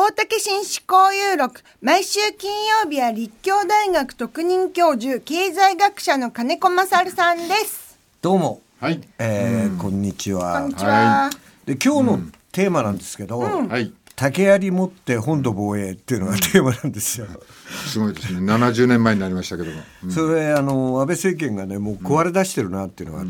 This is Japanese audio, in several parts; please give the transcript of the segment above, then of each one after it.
大竹紳士交友録。毎週金曜日は立教大学特任教授経済学者の金子勝さんです。 どうも、 はい、 こんにちは。 こんにちは。 で今日のテーマなんですけど、 はい、 竹槍持って本土防衛っていうのがテーマなんですよ。 すごいですね。70年前になりましたけども、 それ安倍政権がねもう壊れ出してるなっていうのがあって、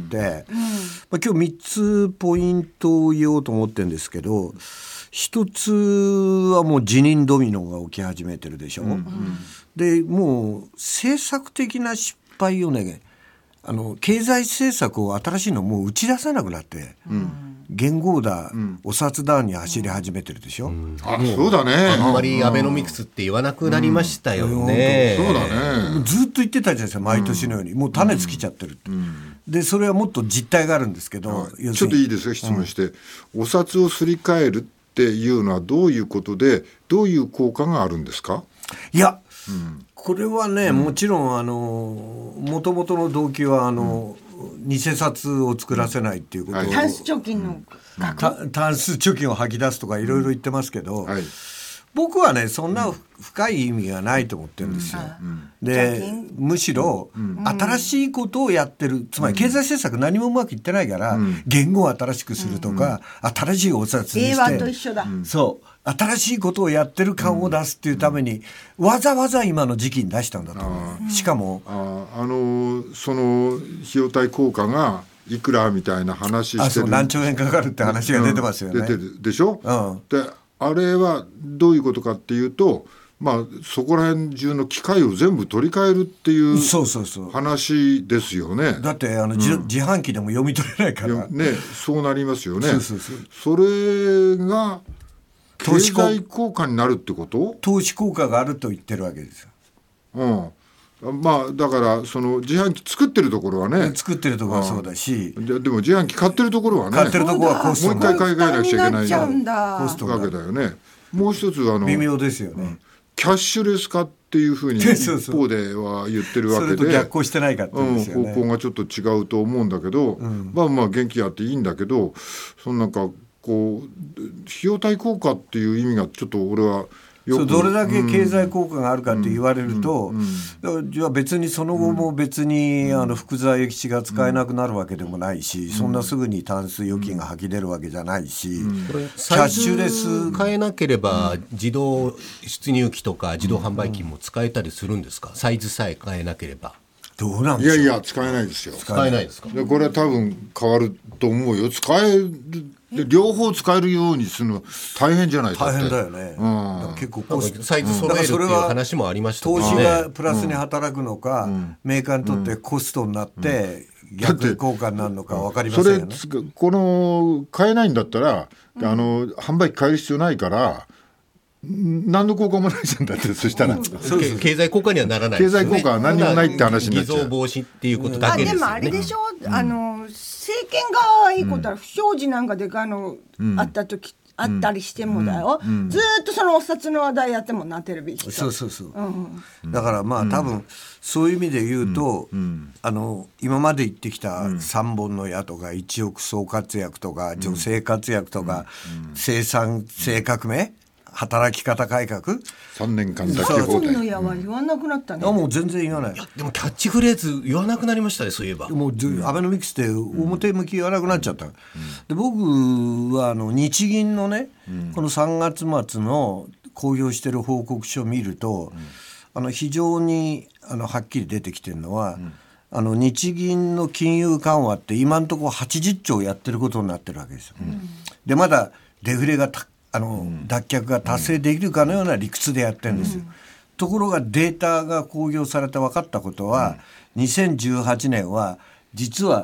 今日3つポイントを言おうと思ってるんですけど、一つはもう辞任ドミノが起き始めてるでしょ、でもう政策的な失敗をね、経済政策を新しいのもう打ち出さなくなって、元号だ、お札だに走り始めてるでしょ、 そうだね。 あんまりアベノミクスって言わなくなりましたよね、 そうだね。 ずっと言ってたじゃないですか、毎年のように、もう種尽きちゃってるって、でそれはもっと実態があるんですけど、 ちょっといいですか、質問して、お札をすり替えるっていうのはどういうことでどういう効果があるんですか？ いや、これはね、もちろんもともとの動機は偽札を作らせないっていうことを、 タンス貯金のタンス貯金を吐き出すとかいろいろ言ってますけど、 はい、 僕はねそんな深い意味がないと思ってるんですよ、でむしろ新しいことをやってる、つまり経済政策何もうまくいってないから、言語を新しくするとか、新しいお札にして令和と一緒だ、 そう新しいことをやってる感を出すっていうために、わざわざ今の時期に出したんだと思う。しかもその費用対効果がいくらみたいな話してる、 何兆円かかるって話が出てますよね、 出てるでしょ、であれはどういうことかっていうと、そこら辺中の機械を全部取り替えるっていう話ですよね。 だって自販機でも読み取れないからね、そうなりますよね。それが経済効果になるってこと？ 投資効果があると言ってるわけですよ。 だからその自販機作ってるところはね、 作ってるところはそうだし、 でも自販機買ってるところはね、 買ってるところはコストもう一回買い替えなくちゃいけないコストわけだよね。もう一つ微妙ですよね、 キャッシュレス化っていうふうに一方では言ってるわけで、 それと逆行してないかって言うんですよね、 方向がちょっと違うと思うんだけど、元気あっていいんだけど、そのなんかこう費用対効果っていう意味がちょっと俺はどれだけ経済効果があるかって言われると、じゃあ別にその後も別に福沢諭吉が使えなくなるわけでもないし、そんなすぐにタンス預金が吐き出るわけじゃないし、 これキャッシュレス変えなければ自動出入機とか自動販売機も使えたりするんですか？サイズさえ変えなければ。 どうなんでしょう。 いや使えないですよ。 使えないですか？ これは多分変わると思うよ。使えるで両方使えるようにするの大変じゃないかって。 大変だよね、結構コスト、 サイズ揃えるっていう話もありました投資がプラスに働くのか、メーカーにとってコストになって、逆効果になるのか分かりませんよね。 この買えないんだったら、販売機変える必要ないから何の効果もないじゃんだって。そしたら経済効果にはならないですよね。 経済効果は何もないって話になっちゃう。 偽造防止っていうことだけですよね。 でもあれでしょ、政権側はいいことは不祥事なんかであった時あったりしてもだよ、ずっとそのお札の話題やってもな、テレビで。 そう、だから多分そういう意味で言うと、今まで言ってきた3本の矢とか一億総活躍とか女性活躍とか、生産性革命、働き方改革、 3年間だけ 3本の矢は言わなくなったね。 もう全然言わない。 でもキャッチフレーズ言わなくなりましたね、そういえば。 もうアベノミクスって表向き言わなくなっちゃった、で僕は日銀のね、この3月末の公表してる報告書を見ると、非常にはっきり出てきてるのは、日銀の金融緩和って今のところ80兆やってることになってるわけですよ、でまだデフレが脱却が達成できるかのような理屈でやってるんですよ、ところがデータが公表されて分かったことは、2018年は実は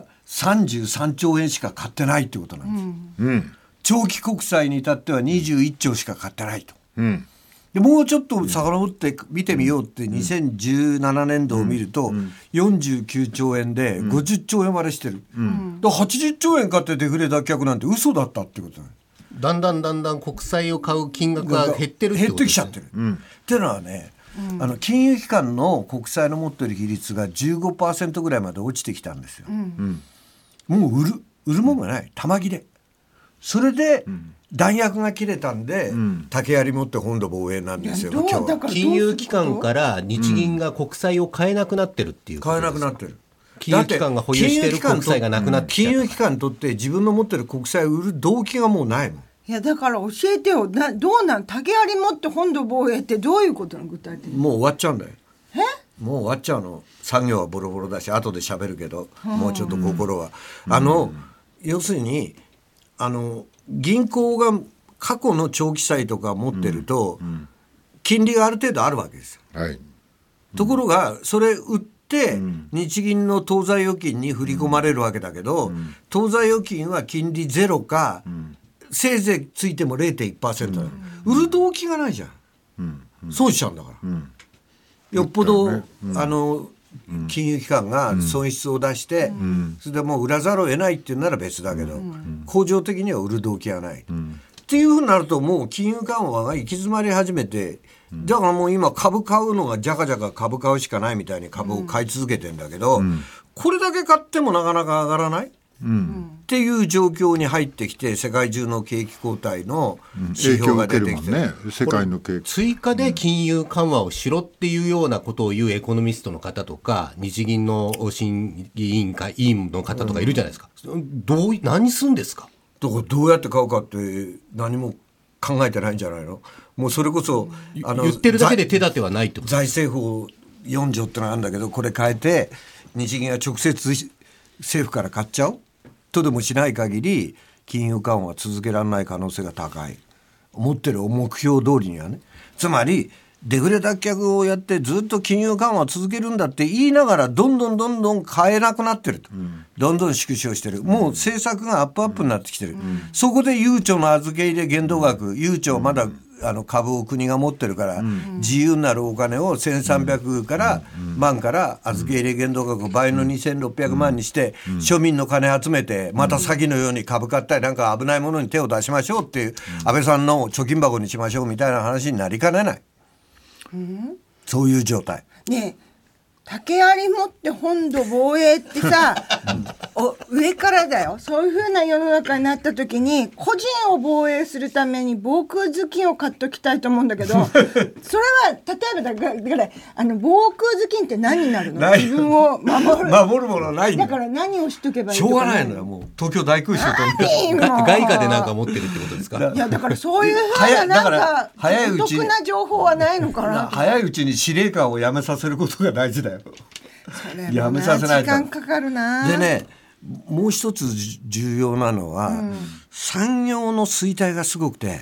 33兆円しか買ってないってことなんです、長期国債に至っては21兆しか買ってないと、でもうちょっと遡って見てみようって2017年度を見ると49兆円で50兆円割れしてる、だから80兆円買ってデフレ脱却なんて嘘だったってことなんです。 だんだん国債を買う金額が減ってるってことですね。 減ってきちゃってる、っていうのはね、金融機関の国債の持っている比率が 15% ぐらいまで落ちてきたんですよ、もう売るもんがない、玉切れ。 それで弾薬が切れたんで、竹槍持って本土防衛なんですよ。今日は金融機関から日銀が国債を買えなくなってるっていうことですか。 買えなくなってる。 金融機関が保有している国債がなくなってきた。 金融機関にとって自分の持ってる国債を売る動機がもうないもん。 いやだから教えてよ、どうなん、竹槍持って本土防衛ってどういうことなの具体的に。 もう終わっちゃうんだよ。もう終わっちゃうの。作業はボロボロだし後で喋るけど、もうちょっと心は要するに銀行が過去の長期債とか持ってると、金利がある程度あるわけですよ、はい。ところがそれ売って日銀の当座預金に振り込まれるわけだけど、当座預金は金利ゼロか、せいぜいついても 0.1% だ、売る動機がないじゃん、損しちゃうんだから、よっぽど、金融機関が損失を出して、それでもう売らざるを得ないっていうなら別だけど、恒常的には売る動機がない、っていうふうになるともう金融緩和が行き詰まり始めて、だからもう今株買うのがジャカジャカ株買うしかないみたいに株を買い続けてんだけど、これだけ買ってもなかなか上がらない、っていう状況に入ってきて、世界中の景気後退の指標が出てきて、 世界の景気追加で金融緩和をしろっていうようなことを言うエコノミストの方とか日銀の審議委員会委員の方とかいるじゃないですか、何するんですか。 だからどうやって買うかって何も考えてないんじゃないの。もうそれこそ言ってるだけで手立てはないってこと。 財政法4条ってのがあるんだけど、これ変えて日銀が直接政府から買っちゃうとでもしない限り金融緩和は続けられない可能性が高い。持ってる目標通りにはね。つまりデフレ脱却をやってずっと金融緩和を続けるんだって言いながらどんどん買えなくなってると、どんどん縮小してる。もう政策がアップになってきてる、そこでゆうちょの預け入れ限度額、ゆうちょまだ株を国が持ってるから、自由になるお金を1300から万から預け入れ限度額倍の2600万にして、庶民の金集めてまた詐欺のように株買ったりなんか危ないものに手を出しましょうっていう、安倍さんの貯金箱にしましょうみたいな話になりかねない、そういう状態ね。竹槍持って本土防衛ってさ上からだよ。そういう風な世の中になった時に個人を防衛するために防空頭巾を買っときたいと思うんだけどそれは例えばだから防空頭巾って何になるの。自分を守るものないんだから何をしとけばいいとか。 しょうがないのよ。もう東京大空襲と外貨でなんか持ってるってことですか。 いやだからそういう風ななんかお得な情報はないのかな。 早いうちに司令官を辞めさせることが大事だよ。やめさせないと時間かかるな。 でね、もう一つ重要なのは、産業の衰退がすごくて、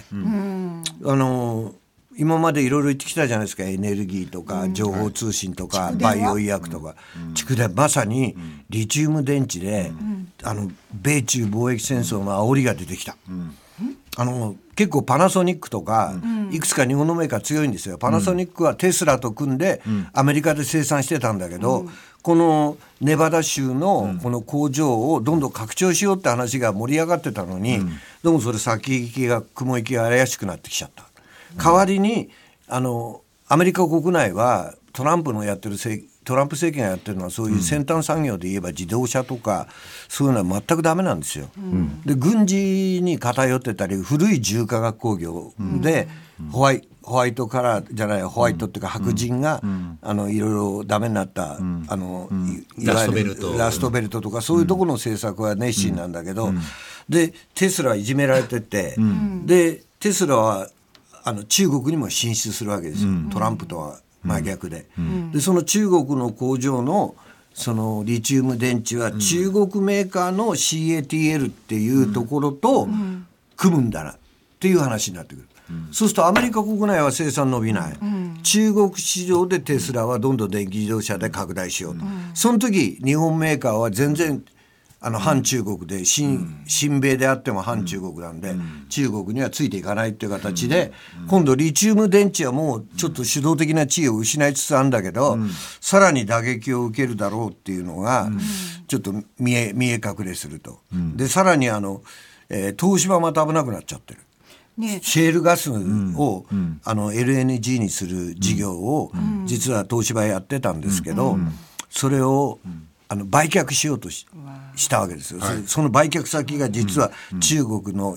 今までいろいろ言ってきたじゃないですか。エネルギーとか情報通信とか、バイオ医薬とか、蓄電、まさにリチウム電池で、米中貿易戦争の煽りが出てきた。結構パナソニックとか、いくつか日本のメーカー強いんですよ。パナソニックはテスラと組んでアメリカで生産してたんだけど、このネバダ州のこの工場をどんどん拡張しようって話が盛り上がってたのに、どうもそれ先行きが雲行きが怪しくなってきちゃった。代わりにアメリカ国内はトランプ政権がやってるのはそういう先端産業で言えば自動車とかそういうのは全くダメなんですよ、で軍事に偏ってたり古い重化学工業で、ホワイトカラーじゃないホワイトっていうか白人が、いろいろダメになった、いわゆるラストベルトとかそういうところの政策は熱心なんだけど、でテスラはいじめられてて、でテスラは中国にも進出するわけですよ、トランプとは真逆で、でその中国の工場のそのリチウム電池は中国メーカーの CATL っていうところと組むんだなっていう話になってくる、そうするとアメリカ国内は生産伸びない、中国市場でテスラはどんどん電気自動車で拡大しようと、その時日本メーカーは全然反中国で親米であっても反中国なんで、中国にはついていかないっていう形で、今度リチウム電池はもうちょっと主導的な地位を失いつつあるんだけど、さらに打撃を受けるだろうっていうのがちょっと見え隠れすると、でさらに東芝また危なくなっちゃってる、シェールガスを、LNG にする事業を、実は東芝やってたんですけど、それを売却しようとしたわけですよ、はい、その売却先が実は中国の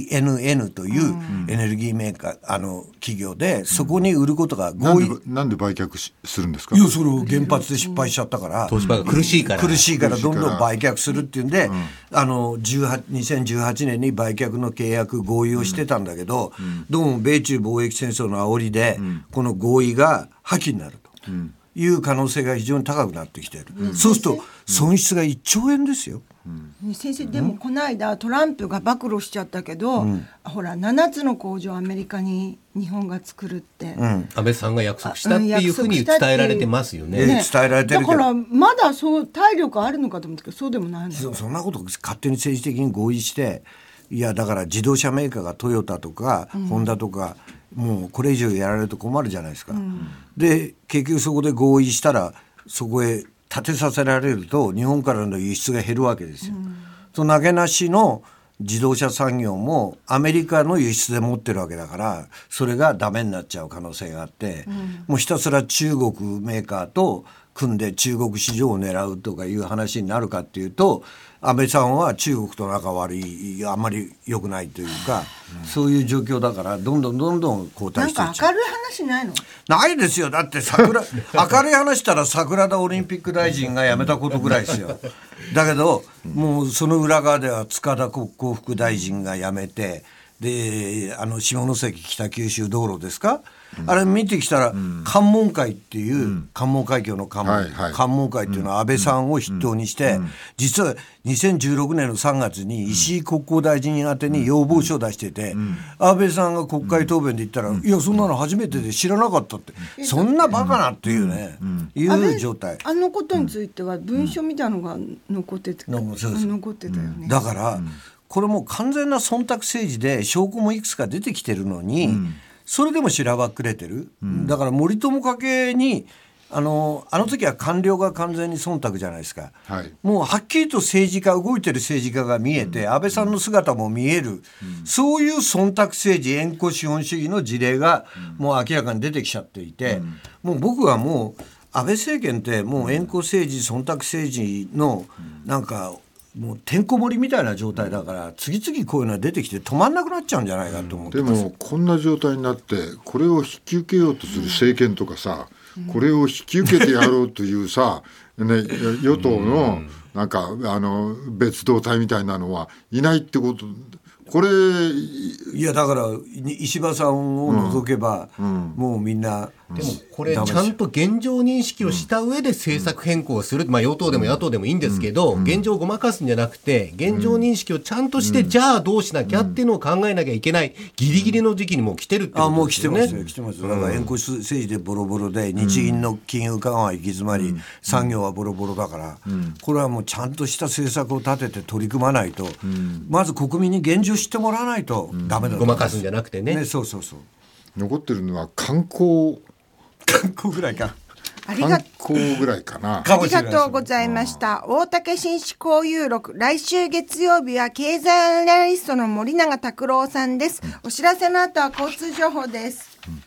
ENN というエネルギーメーカー企業で、そこに売ることが合意。 なんで売却するんですか。 いや、それを原発で失敗しちゃったから、 東芝が苦しいからどんどん売却するっていうんで、2018年に売却の契約合意をしてたんだけど、どうも米中貿易戦争の煽りで、この合意が破棄になると。いう可能性が非常に高くなってきている、そうすると損失が1兆円ですよ、 先生。でもこの間トランプが暴露しちゃったけど、ほら7つの工場アメリカに日本が作るって、 安倍さんが約束したっていうふうに伝えられてますよね。 伝えられてるけど、 だからまだそう体力あるのかと思ったけど、そうでもないの。 そんなこと勝手に政治的に合意して、いやだから自動車メーカーがトヨタとか、ホンダとかもうこれ以上やられると困るじゃないですか、で結局そこで合意したらそこへ建てさせられると日本からの輸出が減るわけですよ、その投げなしの自動車産業もアメリカの輸出で持ってるわけだから、それがダメになっちゃう可能性があって、もうひたすら中国メーカーと組んで中国市場を狙うとかいう話になるかっていうと、安倍さんは中国と仲悪い、あんまり良くないというか、そういう状況だから、どんどん後退していっちゃう。 なんか明るい話ないの？ ないですよ。だって明るい話したら桜田オリンピック大臣が辞めたことぐらいですよ。だけどもうその裏側では塚田国交副大臣が辞めて、で下関北九州道路ですか、あれ見てきたら、関門会っていう、関門海峡の関門会っていうのは安倍さんを筆頭にして、実は2016年の3月に石井国交大臣宛てに要望書を出してて、安倍さんが国会答弁で言ったら、いやそんなの初めてで知らなかったって、そんなバカなっていうね、いう状態。 あのことについては文書みたいなのが残ってたよね。 だからこれも完全な忖度政治で証拠もいくつか出てきてるのに、それでもしらばっくれてる、だから森友家系にあの時は官僚が完全に忖度じゃないですか、もうはっきりと動いてる政治家が見えて、安倍さんの姿も見える、そういう忖度政治、縁故資本主義の事例がもう明らかに出てきちゃっていて、もう僕はもう安倍政権ってもう縁故政治、忖度政治のなんかもうてんこ盛りみたいな状態だから、次々こういうのが出てきて止まんなくなっちゃうんじゃないかと思ってます。 でもこんな状態になってこれを引き受けようとする政権とかさ、これを引き受けてやろうというさ、与党のなんか別動隊みたいなのはいないってこと。これいやだから石破さんを除けば、もうみんなでもこれちゃんと現状認識をした上で政策変更をする、与党でも野党でもいいんですけど、現状をごまかすんじゃなくて現状認識をちゃんとして、じゃあどうしなきゃっていうのを考えなきゃいけないギリギリの時期にもう来てるってことですよね。 もう来てますよ。だから縁故政治でボロボロで、日銀の金融緩和は行き詰まり、産業はボロボロだから、これはもうちゃんとした政策を立てて取り組まないと、まず国民に現状知ってもらわないとダメだと思います。 ごまかすんじゃなくてね。 そう残ってるのは観光ぐらいか。 観光ぐらいかな。 ありがとうございました。大竹紳士交友録、来週月曜日は経済アナリストの森永卓郎さんです。お知らせの後は交通情報です。